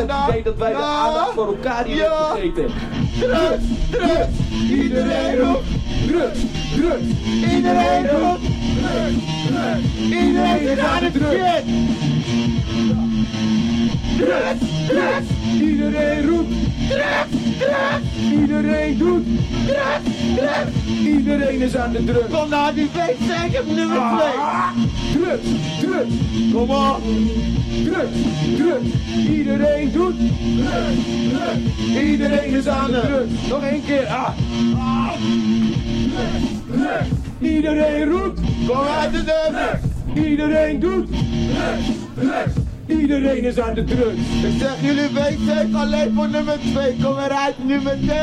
het idee dat wij de aandacht voor elkaar hier hebben vergeten. Drugs, drugs, iedereen roept. Drugs, drugs, Iedereen roept. Drugs, drugs, iedereen is aan het shit. Drugs, drugs, iedereen roept. drugs, drugs, Iedereen doet. drugs, drugs. Iedereen is aan de drugs. Kom naar die wc, ik heb nummer 2. Drugs, drugs, Kom op. drugs, drugs. Iedereen doet. Drugs, drugs, Iedereen is aan de drugs. Nog één keer. drugs. Iedereen roept. Kom uit de deur. Iedereen doet. Drugs. Iedereen is aan de drugs. Ik zeg jullie wc alleen voor nummer 2. Kom eruit, nummer 2.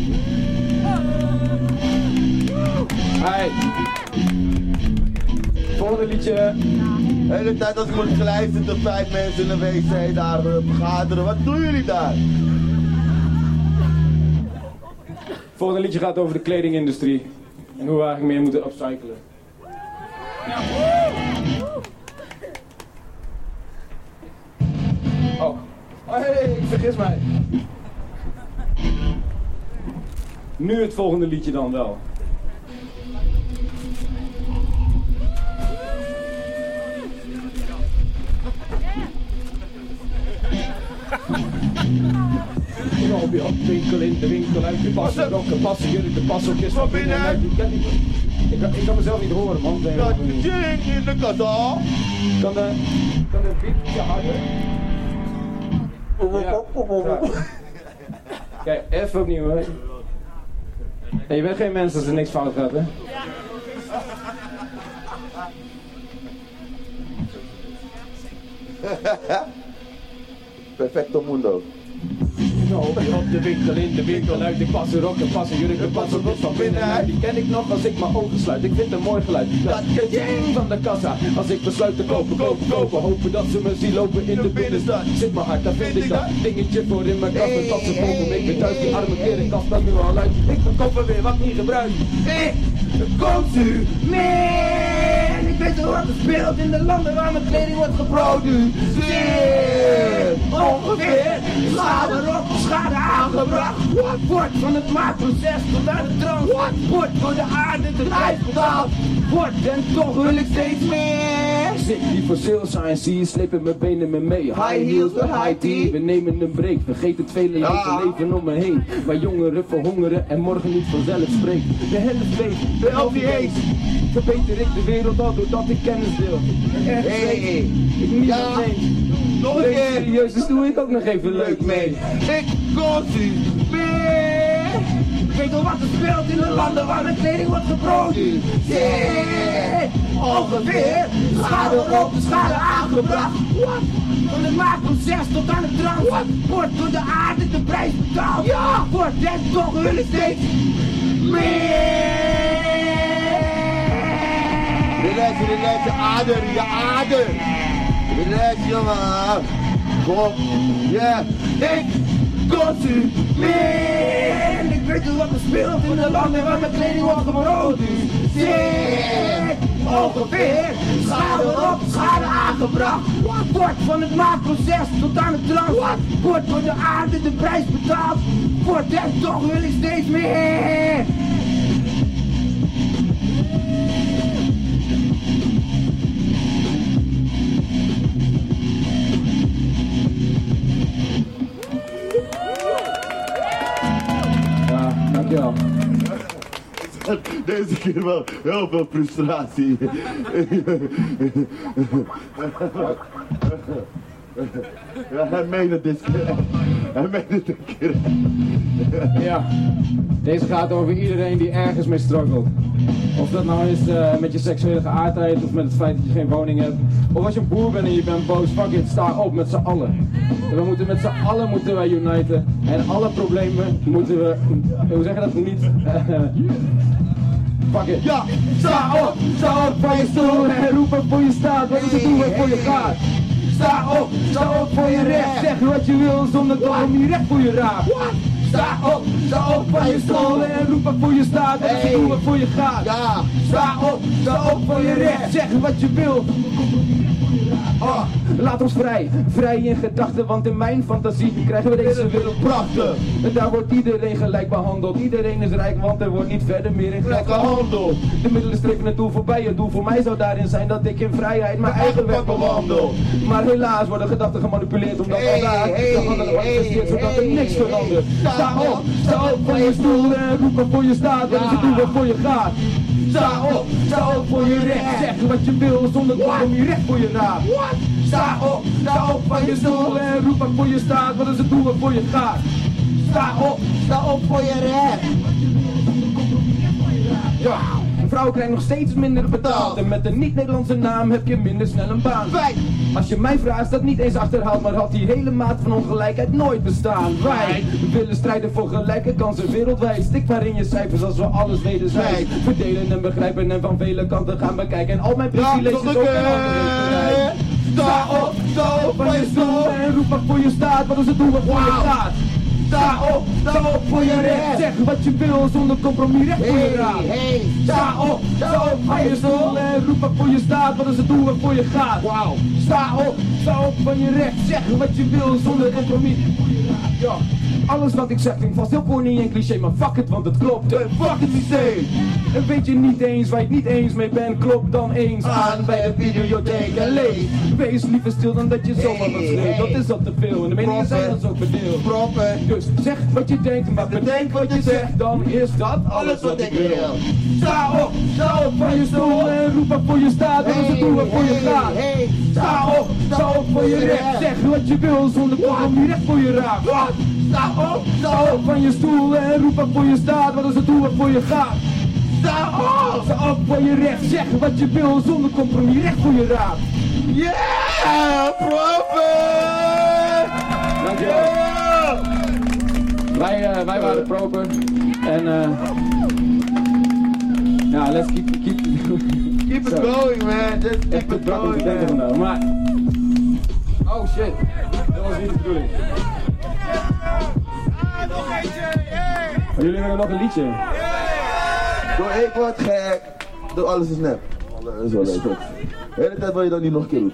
Hey. Volgende liedje. De hele tijd als ik moet glijden zitten 5 mensen in de wc daar vergaderen. Wat doen jullie daar? Volgende liedje gaat over de kledingindustrie. En hoe we eigenlijk meer moeten upcyclen. Oh. Hey, ik vergis mij. Nu het volgende liedje dan wel. Op je winkel in de winkel uit je passen rokken, passen jullie de passeltjes van binnen en uit. Ik kan mezelf niet horen, man. Dat ding in de kassa. Kan de wietje harder? Ja. Kijk, even opnieuw, hè. Hey, je bent geen mens als er niks fout gaat, hè? Perfecto mundo. Op de winkel, in de winkel uit. Ik pas rokken, passen jurken, passen los van binnenuit. Die ken ik nog als ik mijn ogen sluit. Ik vind een mooi geluid. Dat ding van de kassa. Als ik besluit te kopen. Hopen dat ze me zien lopen in de binnenstad. Zit mijn hart, daar vind ik dat dingetje voor in mijn kast. Met dat ze volgen. Ik ben thuis, die arme keren kast dat nu al uit. Ik verkoop er weer wat niet gebruikt. Consumeer. Ik weet wel wat er speelt in de landen waar mijn kleding wordt geproduceerd. Ongeveer. Schade erop, schade aangebracht. Wordt van het maakproces tot aan de trans. Wordt voor de aarde de prijs betaald. Wordt en toch wil ik steeds meer. Zit die voor sales sign, zie je slepen mijn benen me mee. High heels door high tea. We nemen een break, vergeet het vele leven om me heen. Waar jongeren verhongeren en morgen niet vanzelf spreekt. De helft weet, de LVA's. Verbeter ik de wereld al doordat ik kennis deel. Ik niet alleen. Nog een keer. Serieus, dus doe ik ook nog even leuk mee. Ik consumeer. Ik weet al wat er speelt in de landen waar mijn kleding wordt geproduceerd. Ongeveer. Schade erop, schade aangebracht. Van het maakproces tot aan het trans. Wordt door de aarde de prijs betaald. Wordt en toch wil ik steeds meer. Relax, je ader, je ader. Relax, jongen. Kom. Ja. Ik consumeer. Ik weet wel wat er speelt in de landen waar mijn kleding wordt geproduceerd. Ongeveer. Schade erop, schade aangebracht. Wordt van het maakproces tot aan het trans. Wordt door de aarde de prijs betaald. Wordt en toch wil ik steeds meer. Dankjewel. Deze keer wel heel veel frustratie. Ja, hij meende dit keer. Hij meende dit keer. Ja, deze gaat over iedereen die ergens mee struggelt. Of dat nou is met je seksuele geaardheid of met het feit dat je geen woning hebt. Of als je een boer bent en je bent boos, fuck it, sta op met z'n allen. We moeten met z'n allen uniten. En alle problemen moeten we, hoe zeg je dat niet? Fuck it. Ja, Sta op van je stoel en roep voor je staat, wat je doen en voor je gaat. Sta op voor je recht, zeg wat je wil zonder dat je niet recht voor je raakt. Sta op van je stoel en roep voor je staat, wat je doen en voor je gaat. ja. Sta op voor je recht, zeg wat je wil. Laat ons vrij in gedachten, want in mijn fantasie krijgen we deze wereld prachtig. En daar wordt iedereen gelijk behandeld. Iedereen is rijk, want er wordt niet verder meer in geld gehandeld. De middelen streven het doel voorbij. Het doel voor mij zou daarin zijn dat ik in vrijheid mijn eigen weg bewandel. Maar helaas worden gedachten gemanipuleerd omdat al daar de handelen manifesteert zodat er niks verandert. Sta op van je stoel en roep waarvoor je staat. Wat is het doel waarvoor je gaat? Sta op voor je recht. Zeg wat je wil zonder om je recht voor je raad. Sta op van je stoel en roep waarvoor je staat. Wat is het doel waarvoor je gaat? Sta op voor je recht. Ja, vrouwen krijgen nog steeds minder betaald. En met een niet-Nederlandse naam heb je minder snel een baan. Als je mij vraagt, dat niet eens achterhaald, maar had die hele maat van ongelijkheid nooit bestaan. Wij willen strijden voor gelijke kansen wereldwijd. Stik maar in je cijfers als we alles wederzijds verdelen en begrijpen en van vele kanten gaan bekijken. En al mijn privileges ook een andere. Sta op van je stoel en roep waarvoor je staat. Wat is het doel waarvoor je gaat? Sta op voor je recht. Zeg wat je wil zonder compromis, recht voor je raad. Sta op van je stoel en roep waarvoor je staat. Wat is het doel waarvoor je gaat? Sta op van je recht. Zeg wat je wil zonder compromis. Ja. Alles wat ik zeg klinkt vast heel corny en cliché, maar fuck it, want het klopt. Fuck het systeem. En weet je niet eens waar je het niet eens mee bent, klop dan eens aan bij de videotheek en lees. Wees liever stil dan dat je zomaar wat schreeuwt, dat is al te veel en de meningen zijn dan zo verdeeld. Dus zeg wat je denkt, maar bedenk wat je zegt, dan is dat alles wat ik wil. Sta op van je stoel en roep waarvoor je staat, wat is het doel waarvoor je gaat. Sta op voor je recht, zeg wat je wil zonder compromis, recht voor je raad. Sta op van je stoel en roep waarvoor je staat, wat is het doel waarvoor je gaat. Sta op voor je recht, zeg wat je wil zonder compromis, recht voor je raad. Yeah, Proper! Dankjewel. Wij waren Proper en ja, let's keep it going, man. Just keep it going, man. Maar oh shit, dat was niet de bedoeling. Jullie willen nog een liedje? Door ik word gek. Door alles is nep. Dat is wel leuk. De hele tijd wil je dat niet nog een keer doen.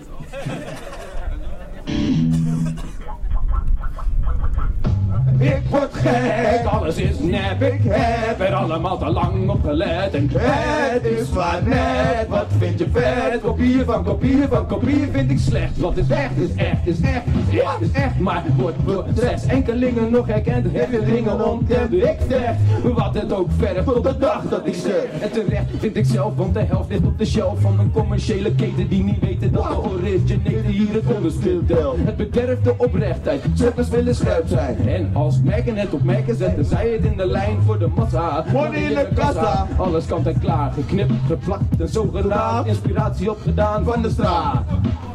Ik word gek, alles is nep, ik heb er allemaal te lang op gelet. En het is maar net, wat vind je vet? Kopieën van kopieën van kopieën vind ik slecht. Wat is echt, is echt, is echt, is echt, is echt. Maar wordt slechts enkelingen nog herkend, herinneringen ontkend. Ik zeg, wat het ook vergt tot de dag dat ik zeg. En terecht vind ik zelf, want de helft ligt op de shelf van een commerciële keten die niet weten dat de originele hier het onderspil telt. Het bederft de oprechtheid, zeppers willen scherp zijn. En als merken het op merken zetten zij het in de lijn voor de massa. Money in de kassa. Alles kant en klaar, geknipt, geplakt en zo gedaan. Inspiratie opgedaan van de straat.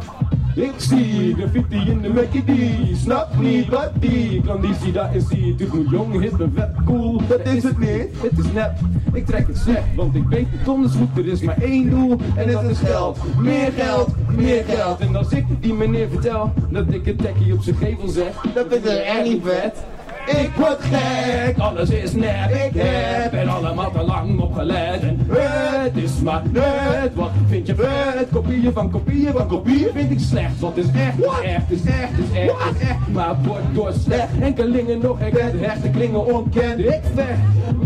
Ik zie graffiti in de Mackie D. Snap niet wat die klandizie daarin ziet. Ik moet jong, hip en vet cool. Dat is het niet, het is nep. Ik trek het slecht, want ik weet het donders goed. Er is maar één doel en dat is geld. Meer geld, meer geld. En als ik die meneer vertel dat ik het tekkie op zijn gevel zeg, dat vind ik echt niet vet. Ik word gek, alles is nep. Ik heb er allemaal te lang op gelet. En het is maar net, wat vind je vet? Kopieën van kopieën van kopieën vind ik slecht. Wat is echt, is echt, is echt, is echt, is echt. Maar wordt door slecht. Enkelingen nog herkend, hechte klingen ontkend. Ik vecht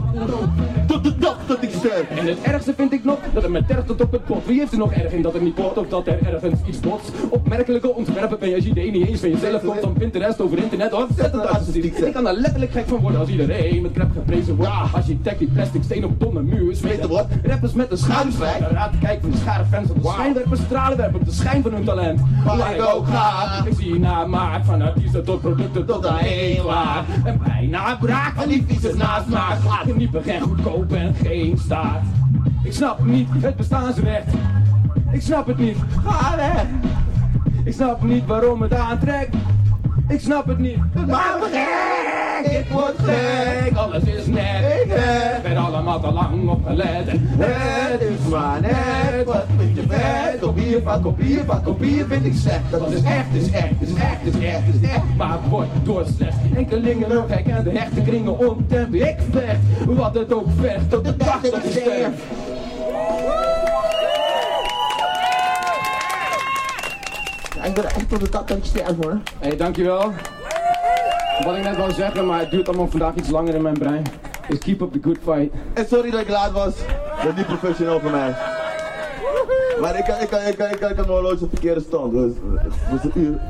tot de dag dat ik zeg. En het ergste vind ik nog, dat het met terg tot op het pot. Wie heeft er nog erg in dat het niet klopt, of dat er ergens iets botst? Opmerkelijke ontwerpen ben je als je idee niet eens van jezelf komt van Pinterest over internet. Ontzettend artistiek. Ik kan daar letterlijk gek van worden als iedereen met crap geprezen wordt. Architect die plastic steen op domme muur smeten wat. Rappers met een schuimswijk. Raad kijken van de schare fans op de schijnwerpers stralen werpen op de schijn van hun talent. Waar ik ook ga, ik zie naar maak van artiesten tot producten tot aan één waar. En bijna braak van die vieze nasmaak. Geniepen geen goedkoop en geen staat. Ik snap niet het bestaansrecht. Ik snap het niet, ga weg. Ik snap niet waarom het aantrekt. Ik snap het niet, het maakt me gek. Ik word gek, alles is net. Ik heb er allemaal te lang op gelet. En het is maar net, wat vind je vet? Kopieën van kopieën van kopieën vind ik slecht. Dat is echt, is echt, is echt, is echt, is echt. Maar het wordt door slecht. Enkelingen nog gek en de hechte kringen ontemd. Ik vecht, wat het ook vecht, tot de dag dat ik sterf. Ik ben echt tot de kat dat ik sterf hoor. Hey, dankjewel. Wat ik net wou zeggen, maar het duurt allemaal vandaag iets langer in mijn brein. Is keep up the good fight. En sorry dat ik laat was. Dat is niet professioneel voor mij. Maar ik kan mijn horloge op verkeerde stand. Dus het was een uur.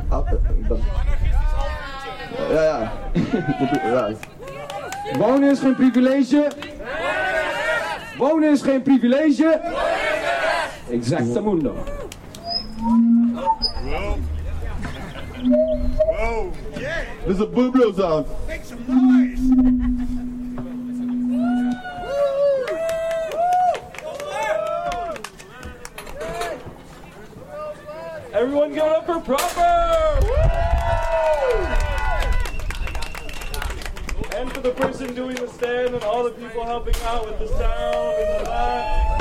Ja. Wonen is geen privilege. Wonen is geen privilege. Exactamundo. Wow. Dit is een boomblue sound. Make some noise. Everyone give it up for Proper! And for the person doing the stand and all the people helping out with the sound and the light.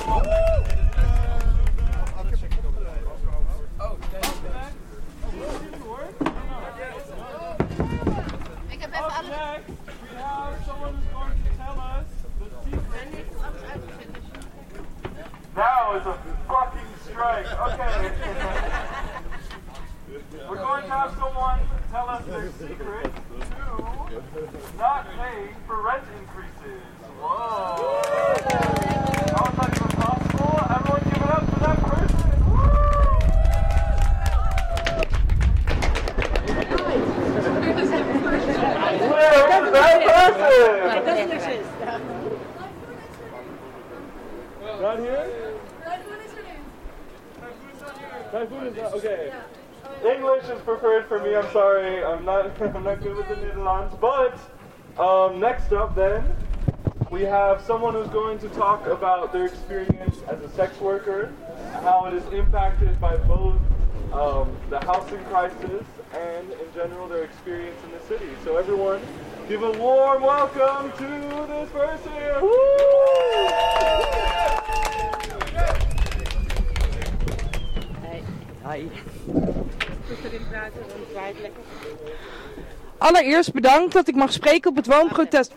Up next, we have someone who's going to tell us the secret. Now is a fucking strike. Okay. We're going to have someone tell us their secret to not paying for rent increases. Whoa. How is that even possible? Everyone give it up for that person. Where is that person? Not here? Typhoon is not, okay. English is preferred for me, I'm sorry. I'm not good with the Netherlands. But next up then, we have someone who's going to talk about their experience as a sex worker, how it is impacted by both the housing crisis and in general their experience in the city. So everyone, give a warm welcome to this person. Woo! Allereerst bedankt dat ik mag spreken op het woonprotest.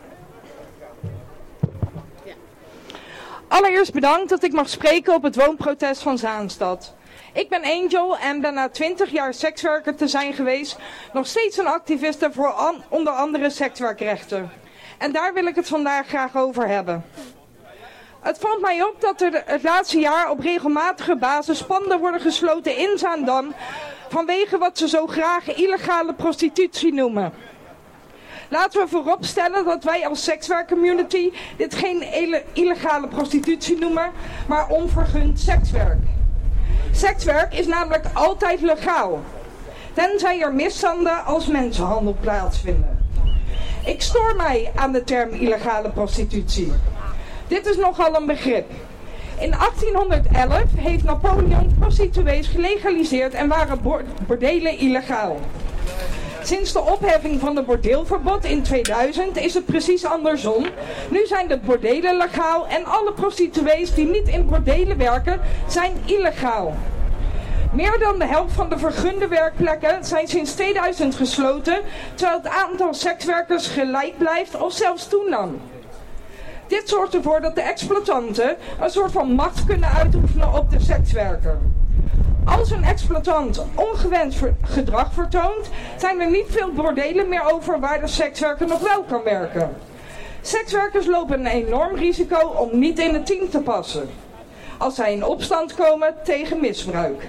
Allereerst bedankt dat ik mag spreken op het woonprotest van Zaanstad. Ik ben Angel en ben na 20 jaar sekswerker te zijn geweest nog steeds een activiste voor onder andere sekswerkrechten. En daar wil ik het vandaag graag over hebben. Het valt mij op dat er het laatste jaar op regelmatige basis panden worden gesloten in Zaandam vanwege wat ze zo graag illegale prostitutie noemen. Laten we vooropstellen dat wij als sekswerkcommunity dit geen illegale prostitutie noemen, maar onvergund sekswerk. Sekswerk is namelijk altijd legaal, tenzij er misstanden als mensenhandel plaatsvinden. Ik stoor mij aan de term illegale prostitutie. Dit is nogal een begrip. In 1811 heeft Napoleon prostituees gelegaliseerd en waren bordelen illegaal. Sinds de opheffing van het bordeelverbod in 2000 is het precies andersom. Nu zijn de bordelen legaal en alle prostituees die niet in bordelen werken zijn illegaal. Meer dan de helft van de vergunde werkplekken zijn sinds 2000 gesloten, terwijl het aantal sekswerkers gelijk blijft of zelfs toenam. Dit zorgt ervoor dat de exploitanten een soort van macht kunnen uitoefenen op de sekswerker. Als een exploitant ongewenst gedrag vertoont, zijn er niet veel bordelen meer over waar de sekswerker nog wel kan werken. Sekswerkers lopen een enorm risico om niet in het team te passen, als zij in opstand komen tegen misbruik.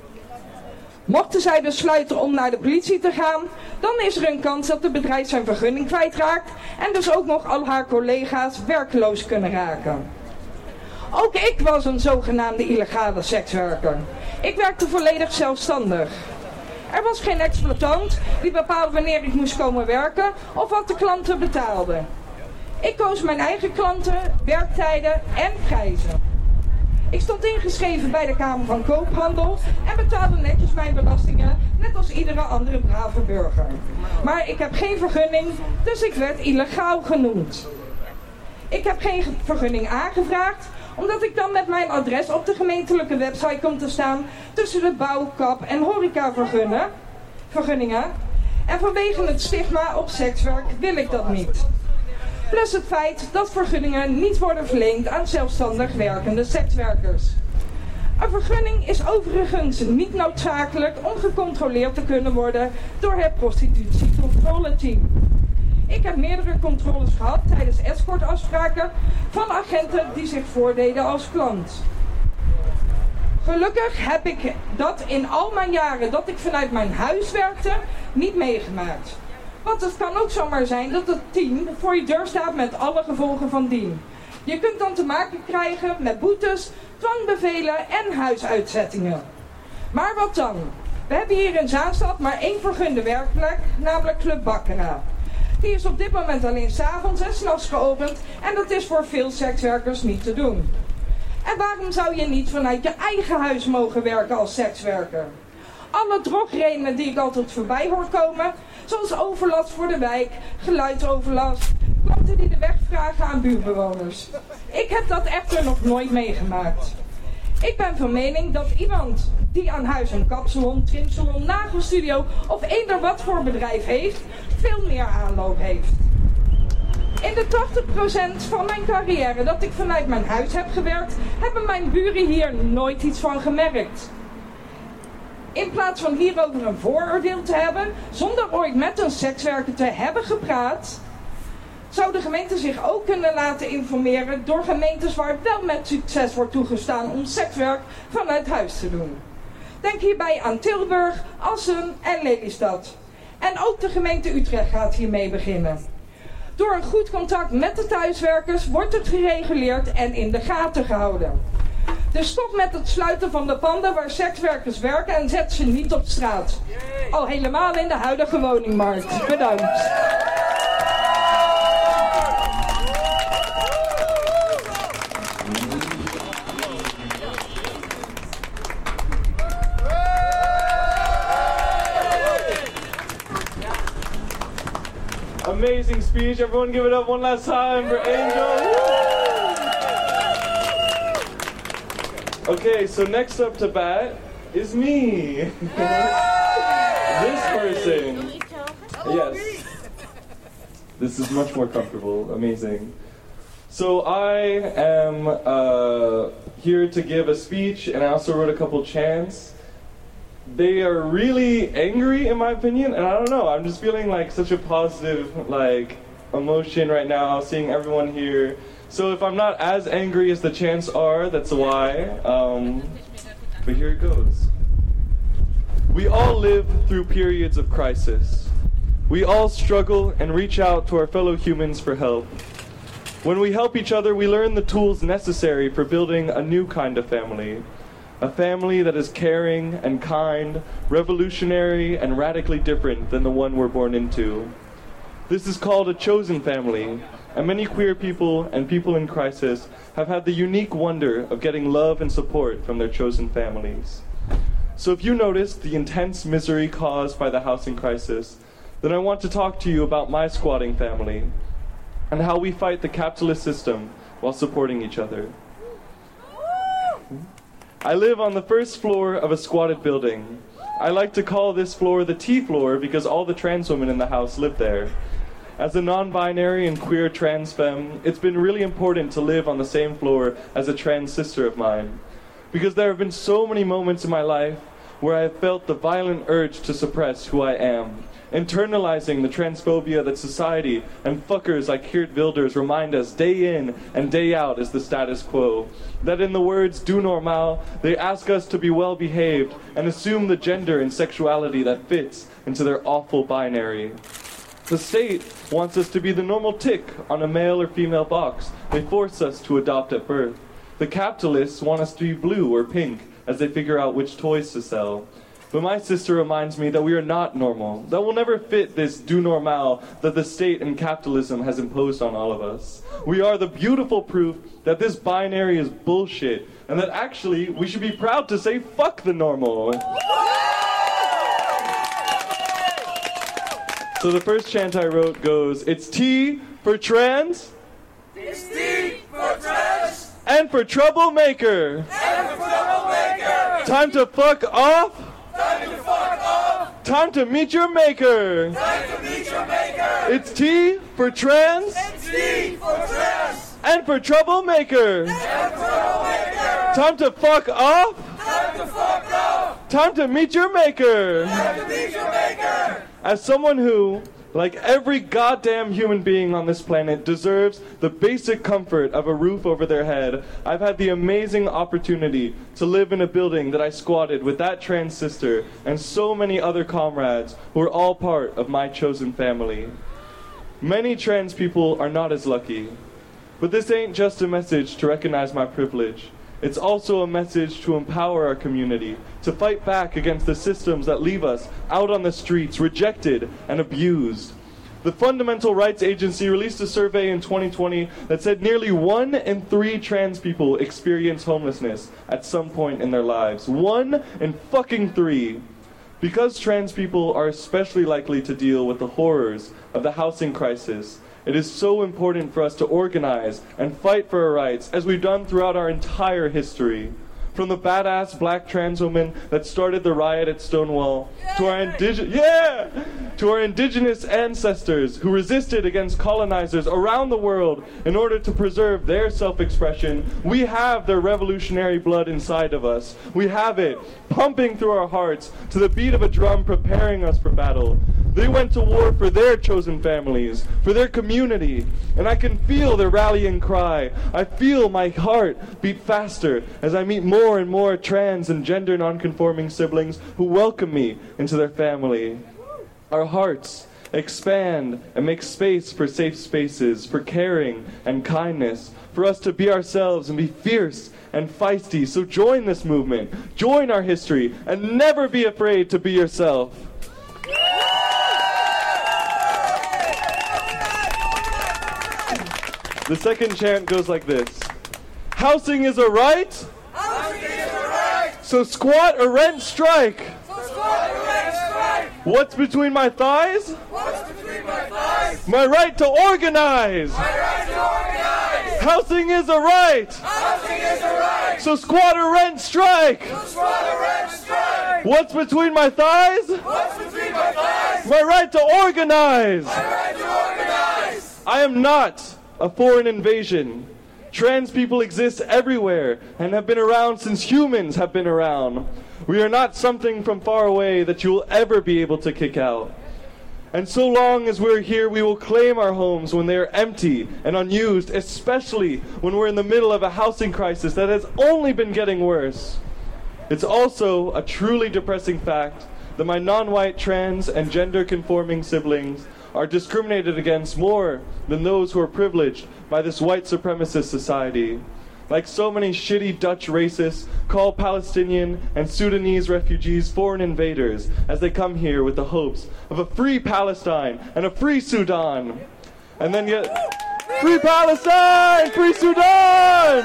Mochten zij besluiten om naar de politie te gaan, dan is er een kans dat het bedrijf zijn vergunning kwijtraakt en dus ook nog al haar collega's werkloos kunnen raken. Ook ik was een zogenaamde illegale sekswerker. Ik werkte volledig zelfstandig. Er was geen exploitant die bepaalde wanneer ik moest komen werken of wat de klanten betaalden. Ik koos mijn eigen klanten, werktijden en prijzen. Ik stond ingeschreven bij de Kamer van Koophandel en betaalde netjes mijn belastingen, net als iedere andere brave burger. Maar ik heb geen vergunning, dus ik werd illegaal genoemd. Ik heb geen vergunning aangevraagd, omdat ik dan met mijn adres op de gemeentelijke website kom te staan tussen de bouw, kap en horecavergunningen. En vanwege het stigma op sekswerk wil ik dat niet. Plus het feit dat vergunningen niet worden verleend aan zelfstandig werkende sekswerkers. Een vergunning is overigens niet noodzakelijk om gecontroleerd te kunnen worden door het prostitutiecontroleteam. Ik heb meerdere controles gehad tijdens escortafspraken van agenten die zich voordeden als klant. Gelukkig heb ik dat in al mijn jaren dat ik vanuit mijn huis werkte niet meegemaakt. Want het kan ook zomaar zijn dat het team voor je deur staat met alle gevolgen van dien. Je kunt dan te maken krijgen met boetes, dwangbevelen en huisuitzettingen. Maar wat dan? We hebben hier in Zaanstad maar één vergunde werkplek, namelijk Club Baccarat. Die is op dit moment alleen 's avonds en 's nachts geopend en dat is voor veel sekswerkers niet te doen. En waarom zou je niet vanuit je eigen huis mogen werken als sekswerker? Alle drogredenen die ik altijd voorbij hoor komen, zoals overlast voor de wijk, geluidsoverlast, klanten die de weg vragen aan buurtbewoners. Ik heb dat echter nog nooit meegemaakt. Ik ben van mening dat iemand die aan huis een kapsalon, trimsalon, nagelstudio of eender wat voor bedrijf heeft, veel meer aanloop heeft. In de 80% van mijn carrière dat ik vanuit mijn huis heb gewerkt, hebben mijn buren hier nooit iets van gemerkt. In plaats van hierover een vooroordeel te hebben, zonder ooit met een sekswerker te hebben gepraat, zou de gemeente zich ook kunnen laten informeren door gemeentes waar wel met succes wordt toegestaan om sekswerk vanuit huis te doen. Denk hierbij aan Tilburg, Assen en Lelystad. En ook de gemeente Utrecht gaat hiermee beginnen. Door een goed contact met de thuiswerkers wordt het gereguleerd en in de gaten gehouden. Dus stop met het sluiten van de panden waar sekswerkers werken en zet ze niet op straat. Al helemaal in de huidige woningmarkt. Bedankt. Amazing speech. Everyone give it up one last time for Angel. Okay, so next up to bat is me. This person. Yes. This is much more comfortable. Amazing. So I am here to give a speech, and I also wrote a couple chants. They are really angry, in my opinion, and I don't know, I'm just feeling like such a positive, like, emotion right now, seeing everyone here. So if I'm not as angry as the chants are, that's why, but here it goes. We all live through periods of crisis. We all struggle and reach out to our fellow humans for help. When we help each other, we learn the tools necessary for building a new kind of family. A family that is caring and kind, revolutionary and radically different than the one we're born into. This is called a chosen family, and many queer people and people in crisis have had the unique wonder of getting love and support from their chosen families. So if you noticed the intense misery caused by the housing crisis, then I want to talk to you about my squatting family and how we fight the capitalist system while supporting each other. I live on the first floor of a squatted building. I like to call this floor the T floor because all the trans women in the house live there. As a non-binary and queer trans femme, it's been really important to live on the same floor as a trans sister of mine. Because there have been so many moments in my life where I have felt the violent urge to suppress who I am, internalizing the transphobia that society and fuckers like Geert Wilders remind us day in and day out is the status quo. That in the words "do normaal," they ask us to be well behaved and assume the gender and sexuality that fits into their awful binary. The state wants us to be the normal tick on a male or female box they force us to adopt at birth. The capitalists want us to be blue or pink as they figure out which toys to sell. But my sister reminds me that we are not normal, that we'll never fit this do normal that the state and capitalism has imposed on all of us. We are the beautiful proof that this binary is bullshit, and that actually we should be proud to say fuck the normal. So the first chant I wrote goes, it's T for trans. It's T for trans. And for troublemaker. And for troublemaker. Time to fuck off. Time to fuck off. Time to meet your maker. Time to meet your maker. It's T for trans. It's T for trans. And for troublemaker. And for troublemaker. Time to fuck off. the fuck up! Time to meet your maker! Time to meet your maker! As someone who, like every goddamn human being on this planet, deserves the basic comfort of a roof over their head, I've had the amazing opportunity to live in a building that I squatted with that trans sister and so many other comrades who are all part of my chosen family. Many trans people are not as lucky, but this ain't just a message to recognize my privilege. It's also a message to empower our community, to fight back against the systems that leave us out on the streets, rejected and abused. The Fundamental Rights Agency released a survey in 2020 that said nearly 1 in 3 trans people experience homelessness at some point in their lives. 1 in fucking 3. Because trans people are especially likely to deal with the horrors of the housing crisis, it is so important for us to organize and fight for our rights, as we've done throughout our entire history. From the badass black trans woman that started the riot at Stonewall, to our indigenous ancestors who resisted against colonizers around the world in order to preserve their self-expression, we have their revolutionary blood inside of us. We have it pumping through our hearts to the beat of a drum preparing us for battle. They went to war for their chosen families, for their community, and I can feel their rallying cry. I feel my heart beat faster as I meet more and more trans and gender nonconforming siblings who welcome me into their family. Our hearts expand and make space for safe spaces, for caring and kindness, for us to be ourselves and be fierce and feisty. So join this movement, join our history, and never be afraid to be yourself. The second chant goes like this. Housing is a right. Housing is a right. So squat or rent strike. So squat or rent strike. What's between my thighs? What's between my thighs? My right to organize. My right to organize. Housing is a right. Housing is a right. So squat or rent strike. So squat or rent strike. What's between my thighs? What's between my thighs? My right to organize. My right to organize. I am not a foreign invasion. Trans people exist everywhere and have been around since humans have been around. We are not something from far away that you will ever be able to kick out. And so long as we're here, we will claim our homes when they are empty and unused, especially when we're in the middle of a housing crisis that has only been getting worse. It's also a truly depressing fact that my non-white, trans, and gender-conforming siblings are discriminated against more than those who are privileged by this white supremacist society. Like so many shitty Dutch racists, call Palestinian and Sudanese refugees foreign invaders as they come here with the hopes of a free Palestine and a free Sudan. And then yet, free Palestine, free Sudan!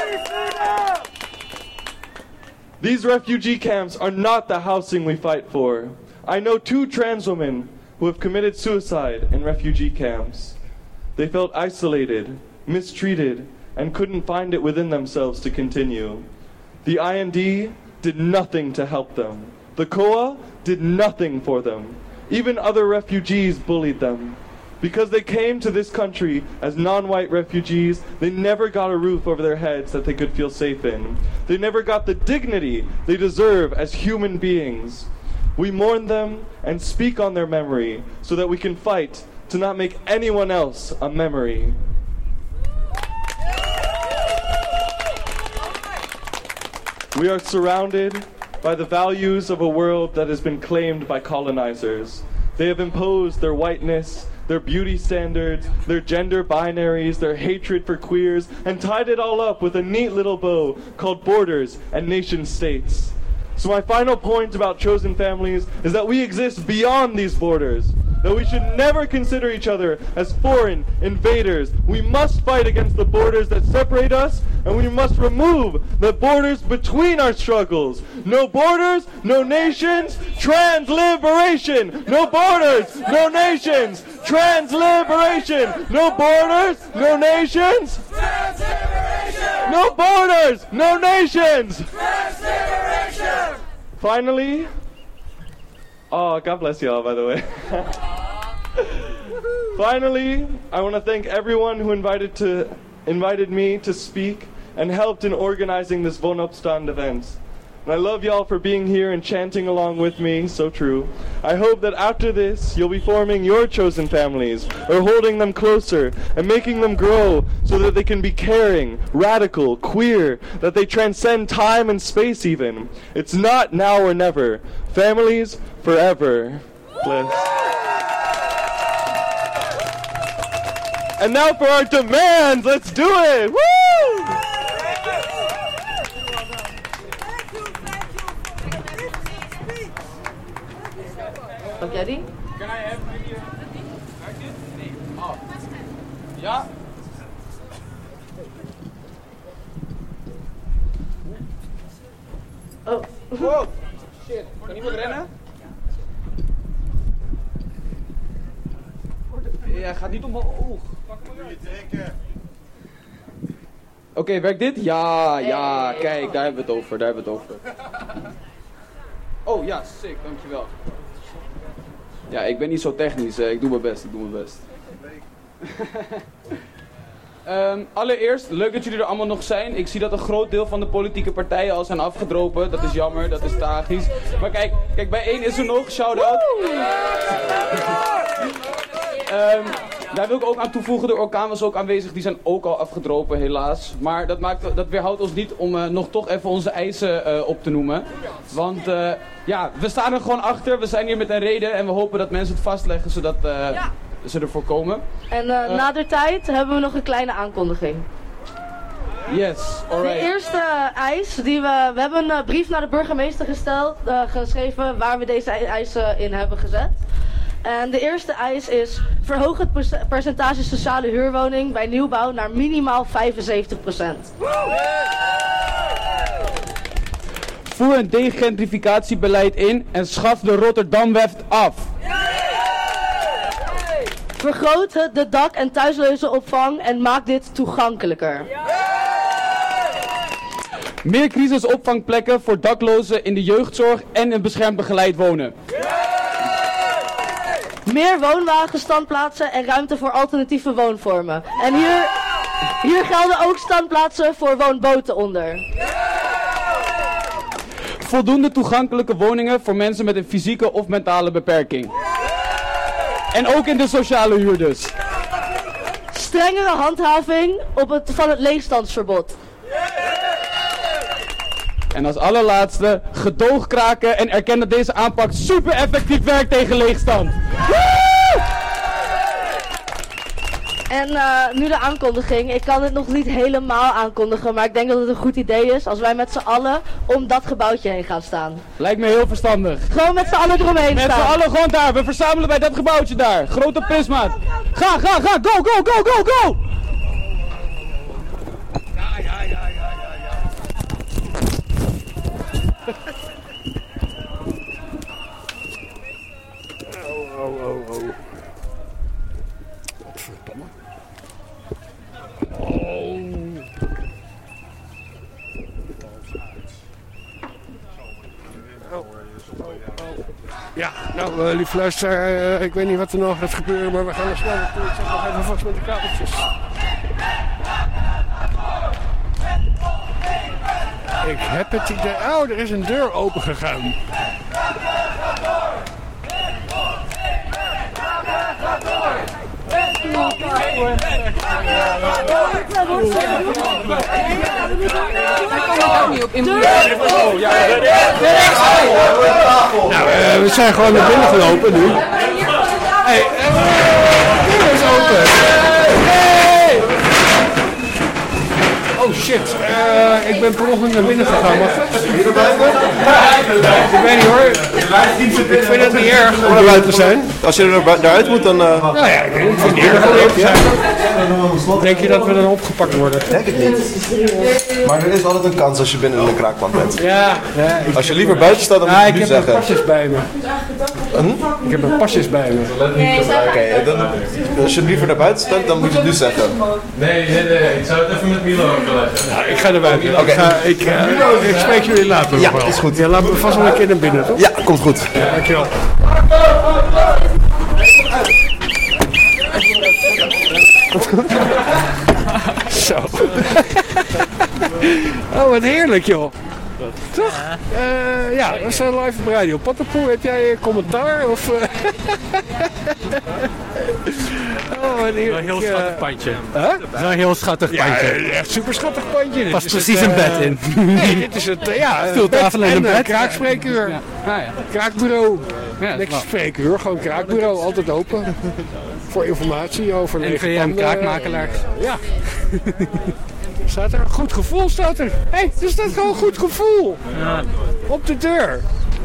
These refugee camps are not the housing we fight for. I know 2 trans women who have committed suicide in refugee camps. They felt isolated, mistreated, and couldn't find it within themselves to continue. The IND did nothing to help them. The COA did nothing for them. Even other refugees bullied them. Because they came to this country as non-white refugees, they never got a roof over their heads that they could feel safe in. They never got the dignity they deserve as human beings. We mourn them and speak on their memory so that we can fight to not make anyone else a memory. We are surrounded by the values of a world that has been claimed by colonizers. They have imposed their whiteness, their beauty standards, their gender binaries, their hatred for queers, and tied it all up with a neat little bow called borders and nation states. So my final point about chosen families is that we exist beyond these borders, that we should never consider each other as foreign invaders. We must fight against the borders that separate us, and we must remove the borders between our struggles. No borders, no nations, trans liberation. No borders, no nations, trans liberation. No borders, no nations, Trans liberation. no borders, no nations. Trans liberation. Finally, oh, God bless you all, by the way. Finally, I want to thank everyone who invited me to speak and helped in organizing this Wohnopstand event. And I love y'all for being here and chanting along with me, so true. I hope that after this, you'll be forming your chosen families, or holding them closer, and making them grow so that they can be caring, radical, queer, that they transcend time and space even. It's not now or never. Families forever. Bless. And now for our demands, let's do it! Woo! Ready? Can I have video? Oh. Ja? Oh. Wow. Shit. Kan iemand rennen? Ja, gaat niet omhoog. Oké, werkt dit? Ja, kijk, daar hebben we het over, Oh ja, sick, dankjewel. Ja, ik ben niet zo technisch, ik doe mijn best. Allereerst, leuk dat jullie er allemaal nog zijn. Ik zie dat een groot deel van de politieke partijen al zijn afgedropen. Dat is jammer, dat is tragisch. Maar kijk, bij één is er nog, shout-out. Daar wil ik ook aan toevoegen, de orkaan was ook aanwezig, die zijn ook al afgedropen helaas. Maar dat weerhoudt ons niet om nog toch even onze eisen op te noemen. Want we staan er gewoon achter, we zijn hier met een reden en we hopen dat mensen het vastleggen zodat ze ervoor komen. En na de tijd hebben we nog een kleine aankondiging. Yes, alright. De eerste eis, we hebben een brief naar de burgemeester geschreven waar we deze eisen in hebben gezet. En de eerste eis is, verhoog het percentage sociale huurwoning bij nieuwbouw naar minimaal 75%. Voer een degentrificatiebeleid in en schaf de Rotterdamwet af. Vergroot de dak- en thuislozenopvang en maak dit toegankelijker. Meer crisisopvangplekken voor daklozen in de jeugdzorg en in beschermd begeleid wonen. Meer woonwagenstandplaatsen en ruimte voor alternatieve woonvormen. En hier gelden ook standplaatsen voor woonboten onder. Voldoende toegankelijke woningen voor mensen met een fysieke of mentale beperking. En ook in de sociale huur dus. Strengere handhaving van het leegstandsverbod. En als allerlaatste, gedoogkraken en erken dat deze aanpak super effectief werkt tegen leegstand. En nu de aankondiging. Ik kan het nog niet helemaal aankondigen, maar ik denk dat het een goed idee is als wij met z'n allen om dat gebouwtje heen gaan staan. Lijkt me heel verstandig. Gewoon met z'n allen eromheen staan. Met z'n allen gewoon daar. We verzamelen bij dat gebouwtje daar. Grote prismaat. Ga. Go. Ja. Oh. Verdomme. Oh. Ja, nou, lieve luisteraar, ik weet niet wat er nog gaat gebeuren, maar we gaan er snel naartoe. Ik zet nog even vast met de kabeltjes. Ik heb het idee... Oh, er is een deur open gegaan. Nou, we zijn gewoon naar binnen gelopen nu. Hey, deur is open. Hey! Oh shit, ik ben per ongeluk naar binnen gegaan. Hier naar buiten? Ik weet niet hoor. Ik vind het niet erg om naar buiten te zijn. Als je er daaruit moet, dan... Nou ja, ik vind het niet erg om te zijn. Denk je dat we dan opgepakt worden? Denk het niet. Maar er is altijd een kans als je binnen een kraakpand bent. Ja. Als je liever buiten staat, dan moet je nu zeggen. Ik heb mijn pasjes bij me. Ik heb mijn pasjes bij me. Oké, als je liever naar buiten staat, dan moet je het nu zeggen. Nee. Ik zou het even met Milo overleggen. Nou, ik ga naar buiten. Ik spreek jullie later Ja, nog wel. is goed. Ja, laten we vast wel een keer naar binnen, toch? Ja, komt goed. Dankjewel. Zo. Oh, wat heerlijk, joh. Toch? Ja, we zijn live op Radio Pattenpoel. Heb jij commentaar? Of, een heel schattig pandje. Een heel schattig Ja, pandje. echt super schattig pandje. Past precies een bed in. Nee, dit is het Stoeltafel en een bed. kraakspreekuur. Ja. Ah, ja. Kraakbureau. Ja, Niks spreekuur, gewoon kraakbureau. Altijd open. Voor informatie over lege NVM panden. kraakmakelaar. Ja. Staat er een goed gevoel, staat er. Hé, er staat gewoon goed gevoel. Ja. Op de deur.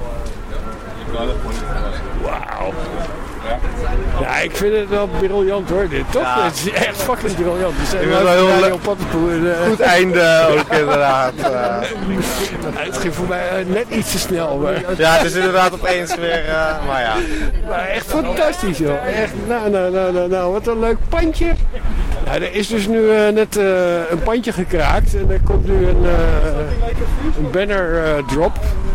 Wauw. Ja, ik vind het wel briljant hoor, dit, toch? Ja. Het is echt fucking briljant. Dus Ik vind het wel heel op Pattenpoel. Goed einde ook inderdaad. Het ging voor mij net iets te snel. Maar, Ja, het is inderdaad opeens weer, maar ja. maar echt fantastisch joh. Echt, nou, wat een leuk pandje. Ja, er is dus nu net een pandje gekraakt en er komt nu een banner drop.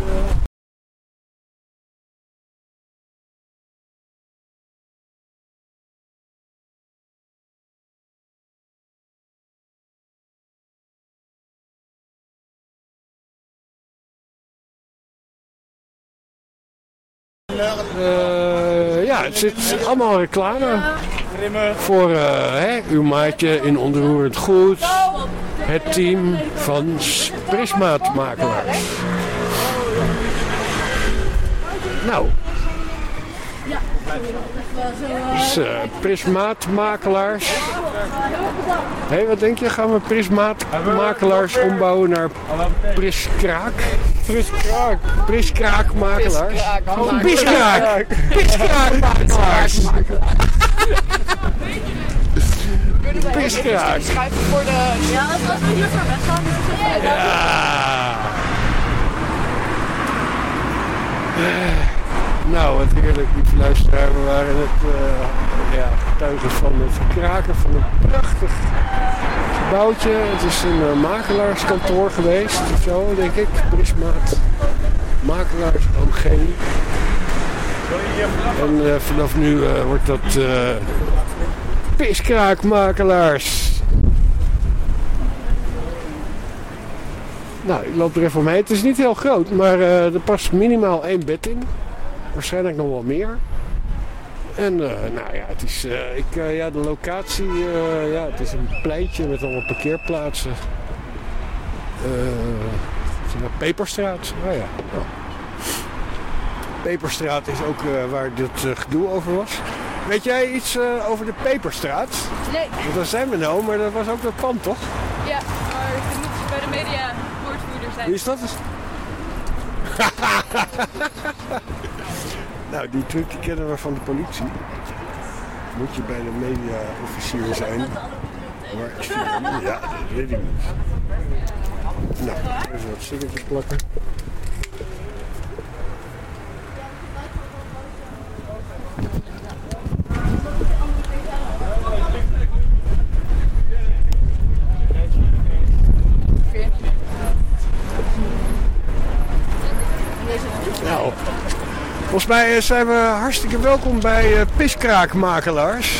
Ja, het zit allemaal reclame voor uw maatje in Onroerend Goed. Het team van Prismaatmakelaars. Nou. Dus Prismaatmakelaars. Hé, wat denk je? Gaan we Prismaatmakelaars ombouwen naar Priskraak? Priskraakmakelaars. Priskraak! Priskraakmakelaars! Priskraak! Schuiven voor de... Ja, als we hier voor weg gaan. Ja! Nou, wat heerlijk, lieve luisteraar. We waren net getuigen van het kraken van een prachtig gebouwtje. Het is een makelaarskantoor geweest, zo denk ik. Prismaat, makelaars OG. En vanaf nu wordt dat Piskraakmakelaars. Nou, ik loop er even omheen. Het is niet heel groot, maar er past minimaal 1 bed in. Waarschijnlijk nog wel meer. En nou ja, het is, de locatie, het is een pleintje met allemaal parkeerplaatsen. Peperstraat, oh ja. Nou. Peperstraat is ook waar dit gedoe over was. Weet jij iets over de Peperstraat? Nee. Want daar zijn we nou, maar dat was ook dat pand, toch? Ja, maar je moet bij de media woordvoerder zijn. Wie is dat? Nou, die truc die kennen we van de politie. Moet je bij de mediaofficier zijn. Maar is die dan niet? Ja, dat weet ik niet. Nou, even wat stickertjes plakken. Nou, volgens mij zijn we hartstikke welkom bij Piskraakmakelaars.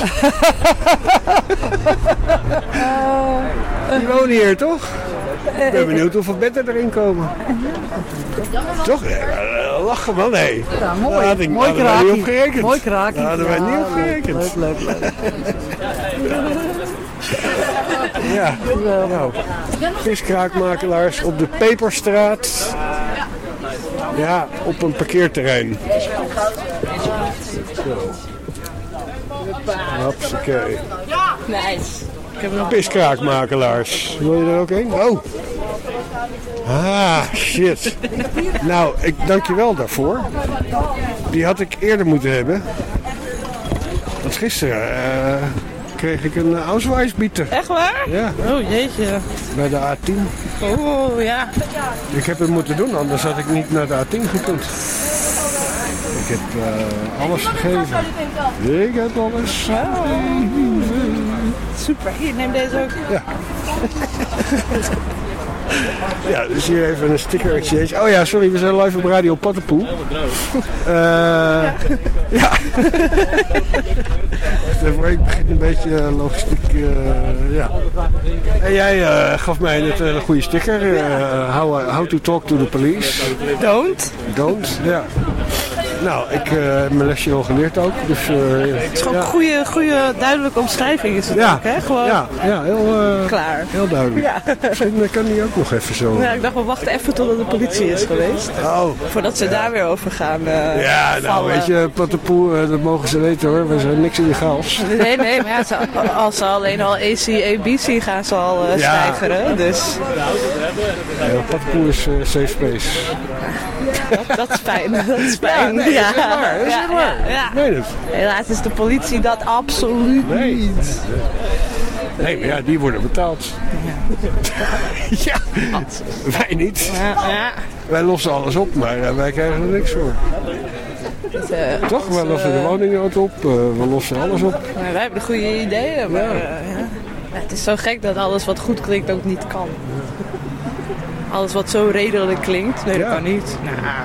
Die wonen hier, toch? Ik ben benieuwd hoeveel bedden erin komen. Toch? Lachen man, nee. Ja, mooi. Mooi kraakje. Niet op gerekend. Mooi kraakje. Daar hadden wij niet op gerekend. Leuk. Ja, nou. Piskraakmakelaars op de Peperstraat. Ja, op een parkeerterrein. Zo. Hapsakee. Nice. Ik heb een Piskraakmakelaars. Wil je er ook een? Oh. Ah, shit. Nou, ik dank je wel daarvoor. Die had ik eerder moeten hebben. Want gisteren kreeg ik een Ausweisbieter. Echt waar? Ja. Oh jeetje. Bij de A10. Oh ja. Ik heb het moeten doen, anders had ik niet naar de A10 gekund. Ik heb alles gegeven. Ik heb alles. Super. Hier, neem deze ook. Ja. Ja, dus hier even een sticker exchange. Oh ja, sorry, we zijn live op Radio Pattenpoel. Ja. Ik begin een beetje logistiek. Ja. En jij gaf mij net een goede sticker. How to talk to the police. Don't, ja. Nou, ik heb mijn lesje al geleerd ook. Dus, het is gewoon een goede, duidelijke omschrijving is het ook, hè? Gewoon ja, heel, klaar. Heel duidelijk. Ja. Dan kan die ook nog even zo. Ja, ik dacht, we wachten even totdat de politie is geweest. Oh. Voordat ze daar weer over gaan ja, nou weet je, Pattenpoel, dat mogen ze weten hoor. We zijn niks illegaals. Nee, maar ja, als ze alleen al ABC gaan ze al stijgeren. Dus. Ja, Pattenpoel is safe space. Dat is fijn. Dat is fijn. Nee, dat is waar. Dat is waar. Ja. Ik weet het. Helaas is de politie dat absoluut niet. Nee, maar ja, die worden betaald. Ja, wij niet. Ja. Wij lossen alles op, maar wij krijgen er niks voor. Toch? Wij lossen de woningnood op, we lossen alles op. Ja, wij hebben de goede ideeën, maar het is zo gek dat alles wat goed klinkt ook niet kan. Alles wat zo redelijk klinkt, nee, dat kan niet.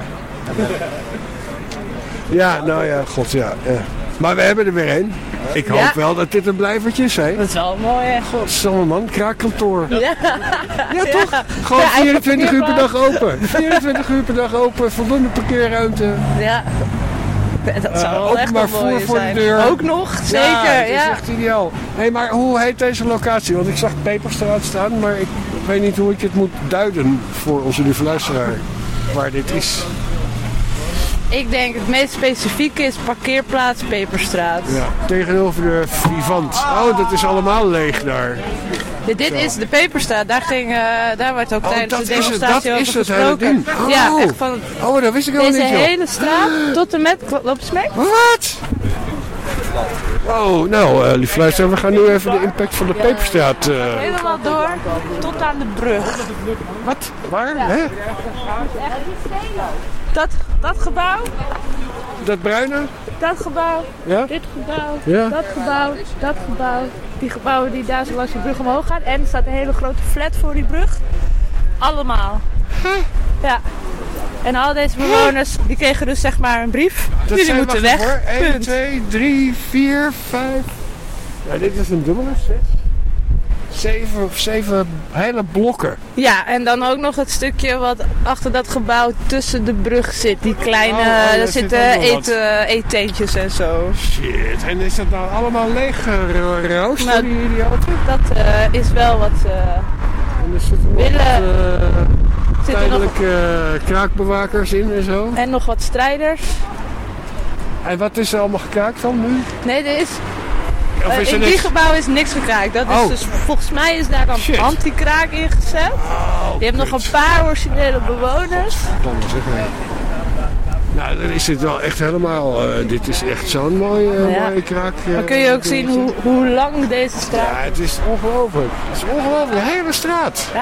Ja, nou ja, god ja. Maar we hebben er weer een. Ik hoop wel dat dit een blijvertje is, hè? Dat is wel mooi, hè? Godsamme man, kraakkantoor. Ja, toch? Gewoon 24 uur per dag open. 24 uur per dag open, voldoende parkeerruimte. Ja. Dat zou wel echt maar mooi voor zijn. De deur. Ook nog, zeker. Ja, het is echt ideaal. Hey, maar hoe heet deze locatie? Want ik zag Peperstraat staan, maar ik weet niet hoe ik het moet duiden voor onze lieve luisteraar. Waar dit is. Ik denk het meest specifieke is parkeerplaats Peperstraat. Ja, tegenover de Vivant. Oh, dat is allemaal leeg daar. Ja, dit is de Peperstraat. Daar wordt ook tijdens de demonstratie over gesproken. Oh. Ja, echt van dat wist ik al niet. Deze hele straat tot en met... Loop eens mee? Wat? Oh, nou, lief luisteraar, we gaan nu even de impact van de Peperstraat... Helemaal door tot aan de brug. Wat? Waar? Ja. Hè? Dat gebouw. Dat bruine? Dat gebouw. Ja? Dit gebouw. Ja? Dat gebouw. Dat gebouw. Die gebouwen die daar zo langs de brug omhoog gaan. En er staat een hele grote flat voor die brug. Allemaal. Ja. En al deze bewoners die kregen dus zeg maar een brief. Dat jullie moeten weg. Voor. 1, 2, 3, 4, 5. Ja, dit is een dubbele 7 hele blokken. Ja, en dan ook nog het stukje wat achter dat gebouw tussen de brug zit. Die kleine, daar zitten eetteentjes en zo. Shit, en is dat nou allemaal leeg geroosterd, nou, die idioten? Dat is wel wat ze willen. Tijdelijk kraakbewakers in en zo. En nog wat strijders. En wat is er allemaal gekraakt dan nu? Nee, er is... Is in die gebouw is niks gekraakt. Dat is dus, volgens mij is daar dan anti-kraak ingezet. Je hebt nog een paar originele bewoners. Nou, dan is dit wel echt helemaal... dit is echt zo'n mooie kraak. Dan kun je ook zien hoe lang deze straat... Ja, het is ongelooflijk. Het is ongelooflijk. De hele straat. Ja.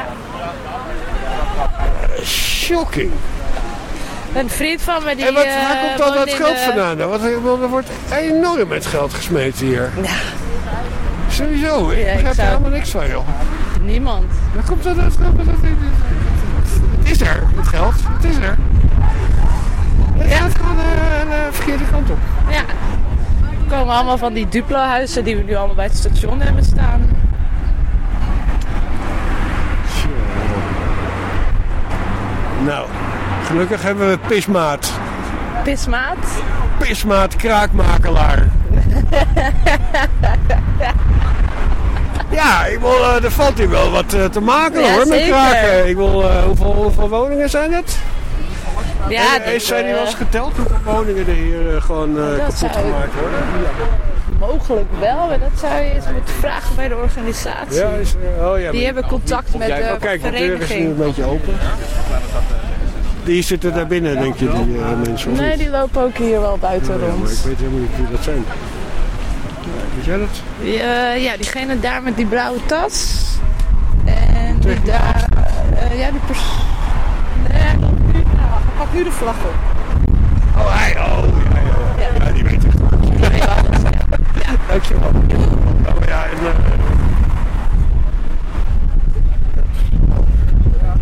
Shocking. Een vriend van me die... En waar komt dan dat geld vandaan? Want er wordt enorm met geld gesmeten hier. Ja. Sowieso, ik begrijp er helemaal niks van, joh. Niemand. Waar komt dat geld? Het is er, het geld. Het is er. Het gaat gewoon de verkeerde kant op. Ja. Er komen allemaal van die Duplo-huizen die we nu allemaal bij het station hebben staan. Nou, gelukkig hebben we Pismaat. Pismaat? Pismaat, kraakmakelaar. Ja, ik wil, er valt hier wel wat te maken hoor, met kraken. Ik wil, hoeveel woningen zijn het? Ja, zijn die wel eens geteld hoeveel woningen er hier gewoon kapot gemaakt worden? Mogelijk wel, maar dat zou je eens moeten vragen bij de organisatie. Ja, die hebben contact met de kijk, vereniging. de deur is nu een beetje open. Die zitten daar binnen, denk je, die mensen? Nee, die lopen ook hier wel buiten rond. Maar ik weet helemaal niet wie dat zijn. Weet jij dat? Ja, diegene daar met die blauwe tas. En die daar... ja, die persoon... Nee, hij pakt nu de vlag op. Oh, hij, ja, die weet het. Ja. Dankjewel. Oh, ja, en,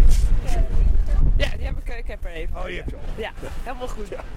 Oh, je hebt je al. Ja, helemaal goed. Ja.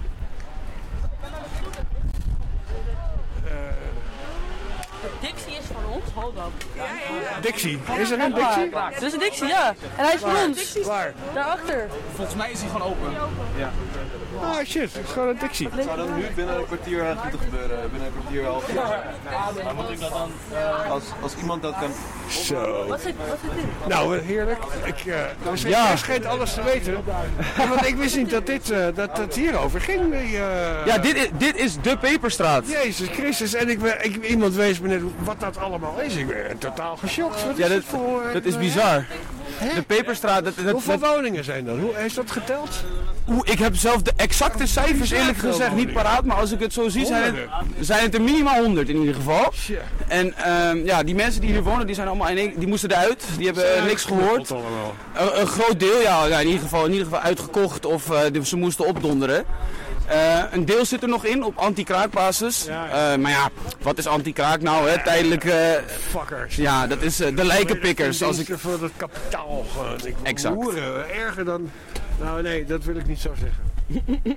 Dixie is van ons, hold up. Dixie, is er een Dixie? Dat is een Dixie, ja. En hij is van ons. Waar? Daarachter. Volgens mij is hij gewoon open. Ja. Ah shit, het is gewoon een Dixie. Het zou dan nu binnen een kwartier moeten gebeuren. Binnen een kwartier, half uur. Maar moet ik dat dan, als iemand dat kan... Zo. Wat zit dit? Nou, heerlijk. Jij schijnt alles te weten. Want ik wist niet dat dat het hierover ging. Ja, dit is de Peperstraat. Jezus Christus. En iemand wees me net wat dat allemaal is. Ik ben totaal geschokt. Wat is dat is bizar. De Peperstraat... Hoeveel woningen zijn er? Hoe is dat geteld? Ik heb zelf de exacte cijfers eerlijk gezegd niet paraat, maar als ik het zo zie zijn het er minimaal 100 in ieder geval. En die mensen die hier wonen, die zijn allemaal die moesten eruit, die hebben niks gehoord. Een groot deel, in ieder geval uitgekocht of ze moesten opdonderen. Een deel zit er nog in op anti-kraakbasis. Maar ja, wat is anti-kraak nou? Hè? Tijdelijk... Fuckers. Ja, dat is de lijkenpikkers. Als ik voor het kapitaal gewoon. Exact. Hoeren, erger dan... Nou nee, dat wil ik niet zo zeggen.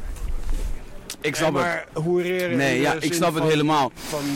Ik snap het. Maar hoereren... Nee, ja, ik snap het helemaal.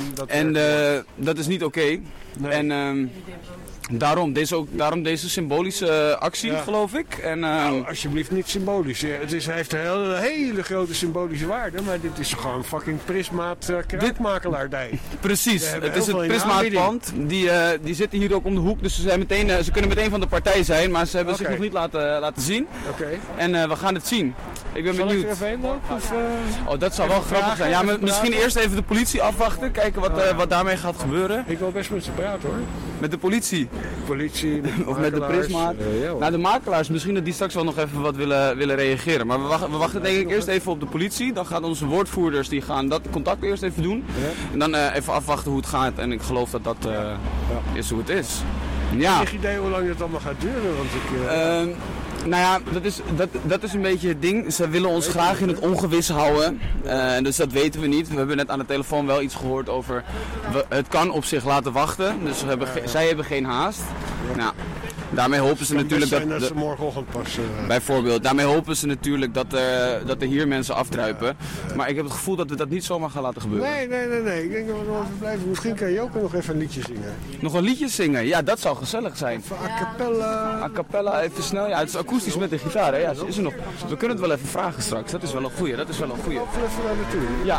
Dat is niet oké. Nee. En daarom deze symbolische actie, geloof ik. En, nou, alsjeblieft niet symbolisch. Hij heeft een hele grote symbolische waarde, maar dit is gewoon fucking Prismaat kraakmakelaardij. Precies, het is het Prismaatpand. Die zitten hier ook om de hoek, dus ze kunnen meteen van de partij zijn, maar ze hebben zich nog niet laten zien. Okay. En we gaan het zien. Ik ben benieuwd. Ik er even heen lopen? Oh, dat zou wel grappig zijn. Ja, misschien eerst even de politie afwachten, kijken wat daarmee gaat gebeuren. Ik wil best met ze praten hoor. Met de politie? Of met de Prismaat. Nou, de makelaars, misschien dat die straks wel nog even wat willen reageren. Maar we wachten denk ik eerst even op de politie. Dan gaan onze woordvoerders die gaan dat contact eerst even doen. Ja. En dan even afwachten hoe het gaat. En ik geloof dat is hoe het is. Ja. Heb je idee hoe lang het allemaal gaat duren? Want nou ja, dat is een beetje het ding. Ze willen ons graag in het ongewis houden. Dus dat weten we niet. We hebben net aan de telefoon wel iets gehoord over... Het kan op zich laten wachten. Dus zij hebben geen haast. Nou, daarmee hopen ze natuurlijk dat ze morgenochtend pas... Bijvoorbeeld. Daarmee hopen ze natuurlijk dat er hier mensen afdruipen. Maar ik heb het gevoel dat we dat niet zomaar gaan laten gebeuren. Nee. Ik denk dat we nog even blijven. Misschien kan je ook nog even een liedje zingen. Nog een liedje zingen? Ja, dat zou gezellig zijn. Even a cappella. A cappella, even snel. Ja, het is akoestisch met de gitaar. Hè? Ja, is er nog. We kunnen het wel even vragen straks. Dat is wel een goeie. Even naar naartoe. Ja.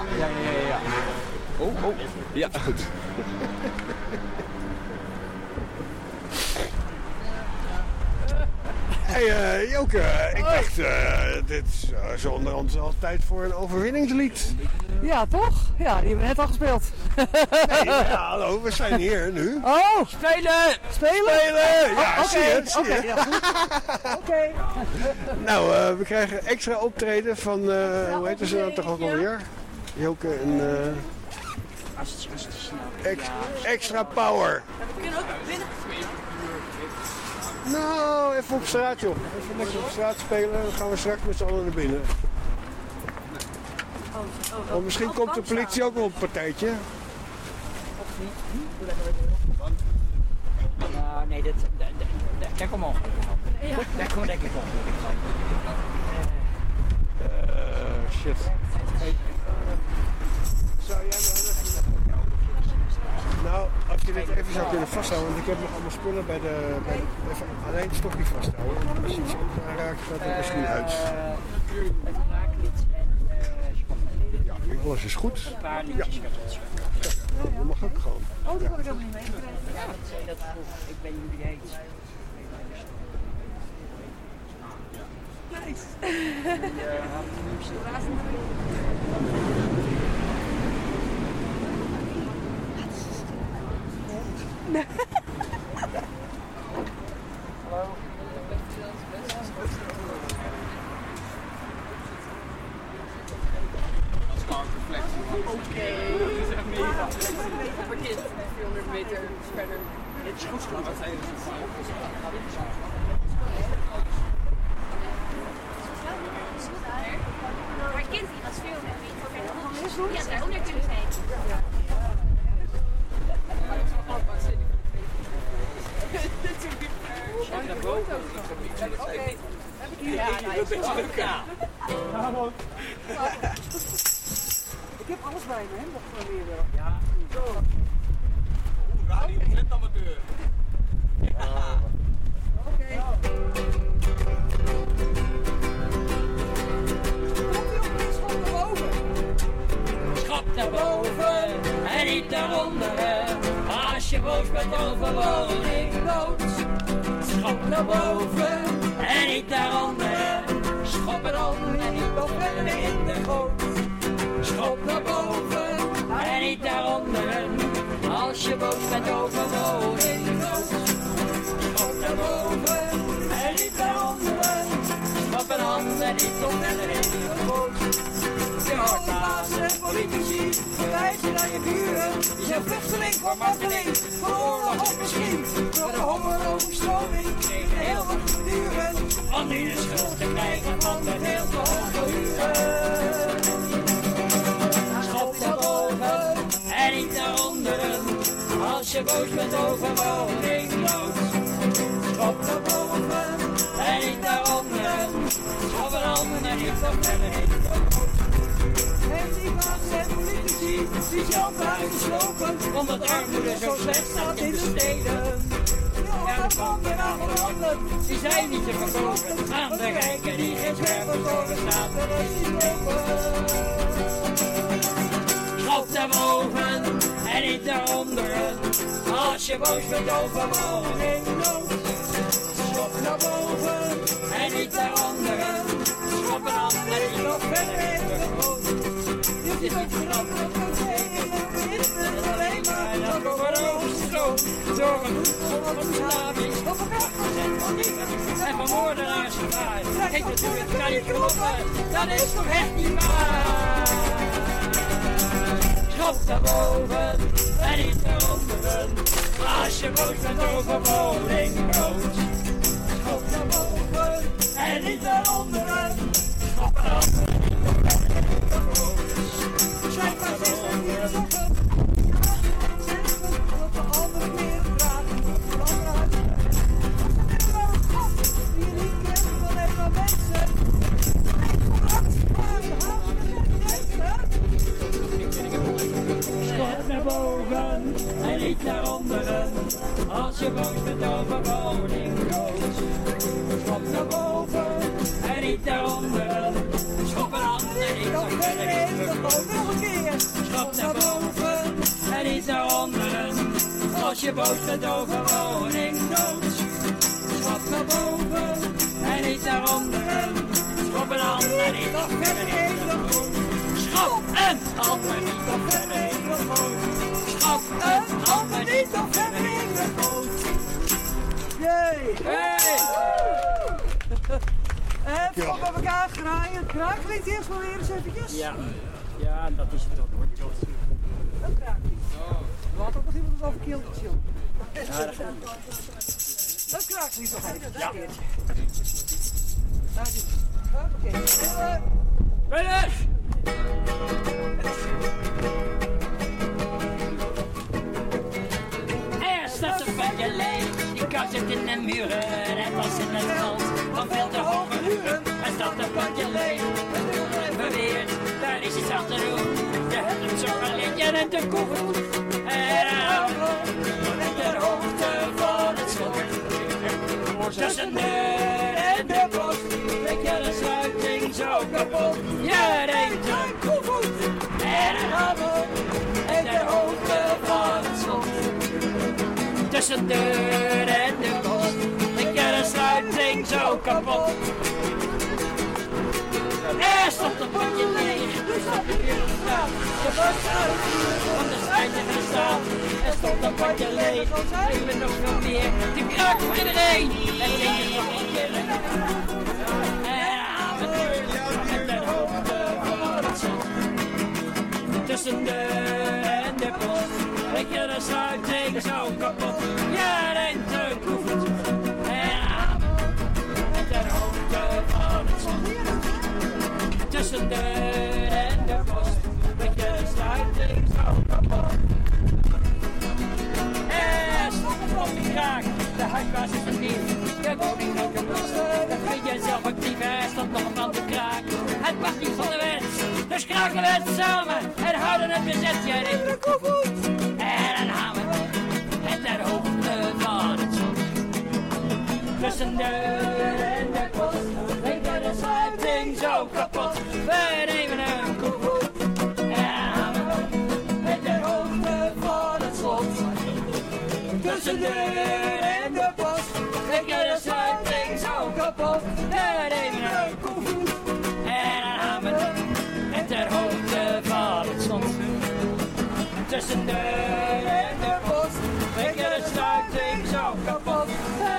Oh. Ja, goed. Hey Joke, ik dacht, dit is zo onderhand al tijd voor een overwinningslied. Ja, toch? Ja, die hebben we net al gespeeld. Nee, hallo, we zijn hier nu. Oh! Spelen! Ja, zie je. Ja, goed. Oké. Nou, we krijgen extra optreden van, hoe heet ze nou toch ook alweer? Joke en... extra power. We kunnen ook binnen. Nou, even op straat joh. Even lekker op straat spelen, dan gaan we straks met z'n allen naar binnen. Of misschien komt de politie ook wel op een partijtje. Of niet. Nee, daar kom op. Ja. Daar kom ik op. Shit. Zou jij nou, als je dit even zou kunnen vasthouden, want ik heb nog allemaal spullen bij de even alleen het stokje vasthouden. Als je iets aanraakt, gaat het misschien uit. Ja, alles is goed. Ja. Dat mag ook gewoon. Oh, dat had ik ook niet mee. Ja, ik weet niet hoe die heet. Nice. Hallo. Oké. Dat is echt mega. Geparkeerd 400 meter verder. Het is goed gedaan. Wat zijn Maar kind die was 400 meter. Ja, daaronder kunnen ze heen. Ja, dat is wel leuk. Ja. Ik heb alles bij me, hè? Mocht we weer wel. Ja. Zo. Radio, amateur. Ja. Oké. Schop naar boven en niet naar onderen. Als je boos bent over woningnood. Schop naar boven en niet naar onderen. Schop eronder en niet nog verder in de goot. Schop naar boven en niet naar onderen. Als je boos bent over woningnood. Schop naar boven en niet naar onderen. Schop eronder en niet nog verder in de goot. Je hoort baas en politici, je wijzen naar je buren. Je bent vluchteling voor marteling, voor oorlog of misschien door de hongeroverstroming tegen heel wat te duren. Om nu de schuld te krijgen van de veel te hoge huren. Schop naar boven en niet naar onderen, als je boos bent over woningnood. Schop naar boven en niet naar onderen, schop een ander en niet nog verder in de goot. En die baas en politici, die zijn uitgeslopen, omdat armoede zo slecht staat in de steden. Ja, de banken en alle landen, die zijn niet te verkopen aan de rijken die geen zwervers doorstaan. Schop naar boven en niet naar onderen, als je boos bent over woningnood. Schop naar boven en niet naar onderen, schop een ander en niet nog verder in de goot. Het is niet veranderd, het is alleen maar dat overstroomt door een tsunami's op elkaar gezet van dieren en van moordenaars gevaaid. Kijk, natuurlijk kan je kloppen, dat is toch echt niet waar. Schop naar boven en niet naar onderen, als je boos bent over woningnood. Schop naar boven en niet naar onderen, schop naar onderen. Schrijf maar 6 uur sokken. Dat de andere meer vragen. De andere huizen. Dat is wel een gast die je niet kent van even aan mensen. Schop naar boven en niet naar onderen, als je boos bent over woningnood. Schop naar boven en niet naar onderen, schop een ander en niet nog verder in de goot. Nog een keer. Schop naar boven en niet naar onderen, als je boos bent over woningnood. Schop naar boven en niet naar onderen, schop een ander en niet nog verder in de goot. Schop een ander niet nog verder in de goot. Schop een ander niet nog verder in de goot. Jee! Hey! Even bij elkaar graaien. Kraak klinkt eerst wel weer eens eventjes. Ja, ja, dat is het ook. Dat kraakt niet. Laat ook nog iemand het over keeltjes, joh. Ja, dat gaat niet. Dat kraakt niet nog even. Ja. Daar zit het. Oké. Finish! Er staat een bandje leeg, die kast zit in de muren. Het was in het land van veel te hoge huren. Er staat een bandje leeg, en beweert, daar is iets aan te doen. Je hebt het zo alleen, je bent een koevoet. En ter hoogte van het slot. Tussen de deur en de post, weet je de sluiting zo kapot. Je neemt een koevoet en een hamer. En ter hoogte van het slot. Tussen de deur en de post, weet je de sluiting zo kapot. Er stond een potje leeg, dus stond ik weer op straat. De bus uit, van de strijd in staat. Er stond een potje leeg, ik ben nog veel meer. Die kraak voor iedereen, en ging nog een keer. En aan de deur, en ter hoogte van het zon. Tussen de en de post, weet je de sluiting zo kapot. Ja, neemt een koevoet, en aan en ter hoogte van het zon. Tussen de deur en de post, weet je de sluiting zo kapot. Er stond een plombie kraak, de huisbaas is vernieuwd. Je woning ook een kosten, dat vind je zelf actief het samen en houden het bezet. Ja, en dan gaan we het ter hoogte van het zon. Tussen deur en de post, denk de sluiting zo kapot. We nemen een koevoet en gaan we het ter hoogte van het slot. Tussen deur en de post, denk de sluiting zo kapot. We nemen een koevoet en dan gaan we het ter hoogte van het slot. Tussen deur en de post, denk de sluiting zo kapot.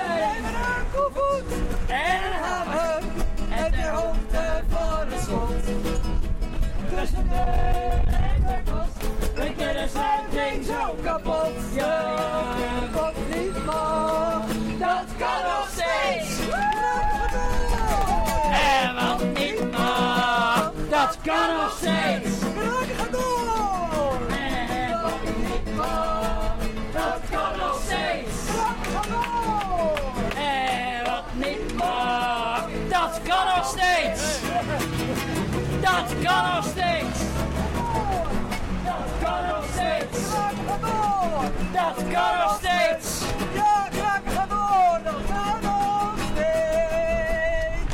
En dan gaan we het ter hoogte van het slot. Tussen de en de post, denk je de sluiting zo kapot. Ja, wat niet mag, dat kan nog steeds. En wat niet mag, dat kan nog steeds. En wat niet mag, dat kan nog steeds. Niet mag, dat kan nog steeds. Dat kan nog steeds. Dat kan nog steeds. Dat kan nog steeds. Ja, graag ga door. Dat kan nog steeds.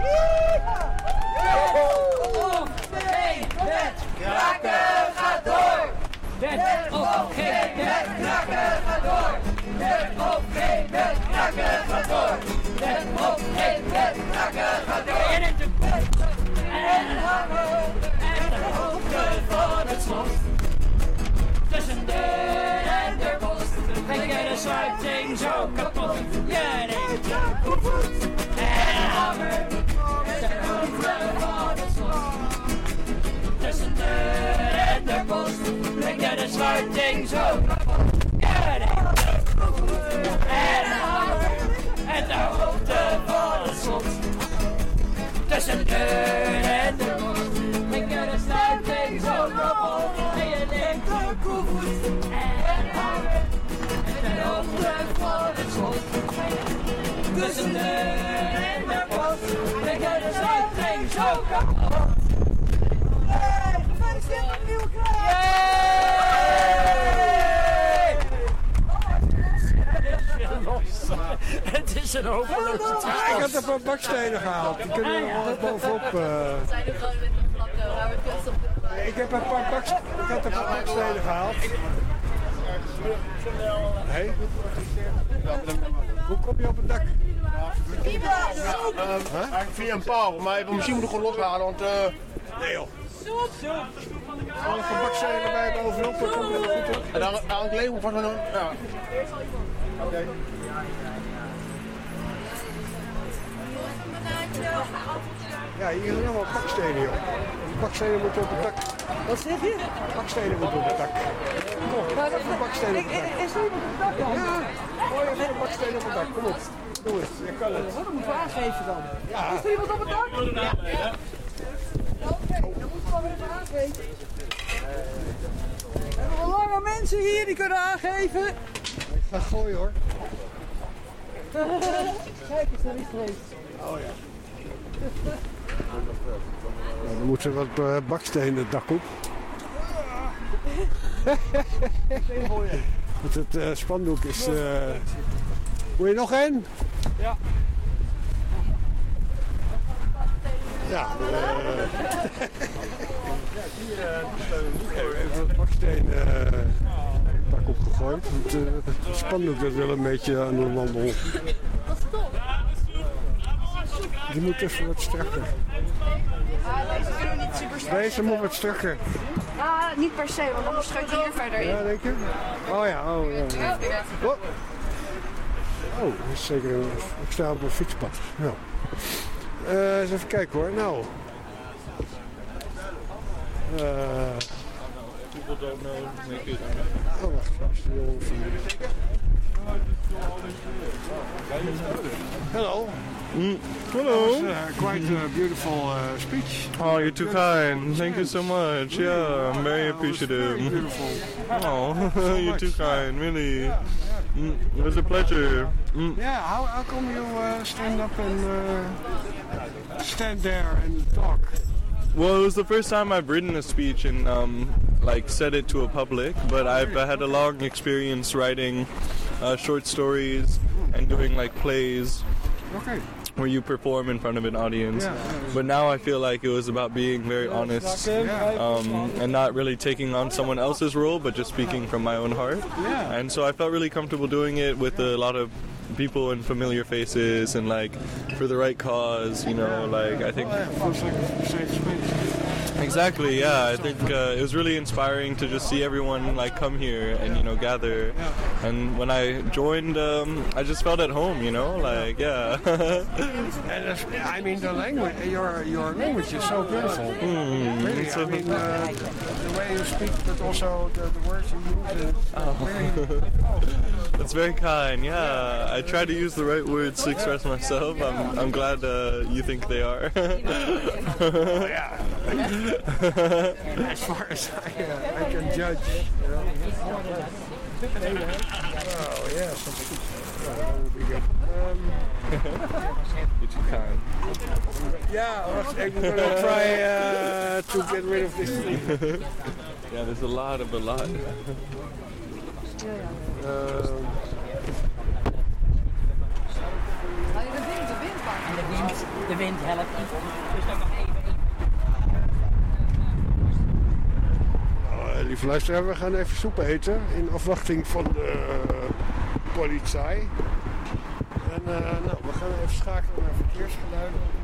Of geen wet, kraken gaat door. Wet of geen wet, kraken gaat door. Wet of geen wet, kraken gaat door. Wet op geen wet, kraken gaat door. En in de bed, en dan gaan we en de hoogte van het slot. Tussen deur en de post, denk je de sluiting zo kapot. Je neemt je koevoet en dan gaan we de hoogte van het slot. Tussen deur en de post, denk je de sluiting zo kapot. Je neemt je koevoet en dan gaan we en de hoogte van het slot. Tussen deur en de post, denk je de sluiting zo kapot. En je neemt de koevoet en hangen en de hoogte van het slot. Tussen deur en de post, denk je de sluiting zo kapot. Hey, gefeliciteerd met de nieuwe krijg! Het is een hopeloze Ja, ik had een paar bakstenen gehaald. Die kunnen we nog bovenop. We zijn er gewoon met een vlakken, waar we kunst op kunnen. Ik had een paar bakstenen gehaald. Hey. Hoe kom je op het dak? Eigenlijk via een paal, maar misschien moet ik gewoon loshalen, want... Nee joh. Al een bakstenen erbij bovenop, dan kom je er goed op. En dan aan het leven van zo'n... Ja. Oké. Ja, hier zijn allemaal bakstenen, joh. Bakstenen moeten op het dak. Wat zeg je? Bakstenen moeten op het dak. Kom, even bakstenen op het dak. Is er iemand op het dak dan? Ja, gooi even bakstenen op het dak. Kom op. Doe het, je kan het. Dat moeten we aangeven dan. Ja. Is er iemand op het dak? Ja. Oké, dan moeten we wel even aangeven. We hebben wel lange mensen hier die kunnen aangeven. Ik ga gooien hoor. Kijk eens, daar is er een. Oh ja. Nou, dan moeten wat bakstenen het dak op. Want het spandoek is... Wil je nog één? Ja. Ja. Even wat bakstenen het dak opgegooid. Want het spandoek dat wel een beetje aan de wandel. Dat is top. Die moet even wat strakker. Deze kunnen niet super strak. Deze moet wat strakker. Niet per se, want anders schuift hij hier verder in. Ja, denk je? Oh ja, oh ja. Ja. Oh, dat is zeker een... Ik sta op een fietspad. Nou. Eens even kijken hoor. Nou. Oh, wacht. Hello. Hello. Quite a beautiful speech. Oh, you're too kind. Thank you so much. Yeah, I'm very appreciative. Very beautiful. Oh, you're too kind, really. It was a pleasure. Yeah, how come you stand up and stand there and talk? Well, it was the first time I've written a speech and like said it to a public, but I've had a long experience writing short stories and doing like plays. Okay. Where you perform in front of an audience. But now I feel like it was about being very honest and not really taking on someone else's role, but just speaking from my own heart. And so I felt really comfortable doing it with a lot of people and familiar faces and like for the right cause, you know, like I think... Exactly, yeah. I think it was really inspiring to just see everyone like come here and, you know, gather. And when I joined, I just felt at home, you know, like, yeah. And I mean, the language, your language is so beautiful. Really, I mean, the way you speak, but also the words you use. That's very kind, yeah. I try to use the right words to express myself. I'm glad you think they are. Yeah. As far as I can judge, you know. Oh, yeah, something. That would be good. You're too kind. Yeah, I'm gonna try to get rid of this thing. Yeah, there's a lot. De wind helpt niet. Dus dan nog even. Lieve luisteraar, we gaan even soep eten in afwachting van de politie. En we gaan even schakelen naar verkeersgeluiden.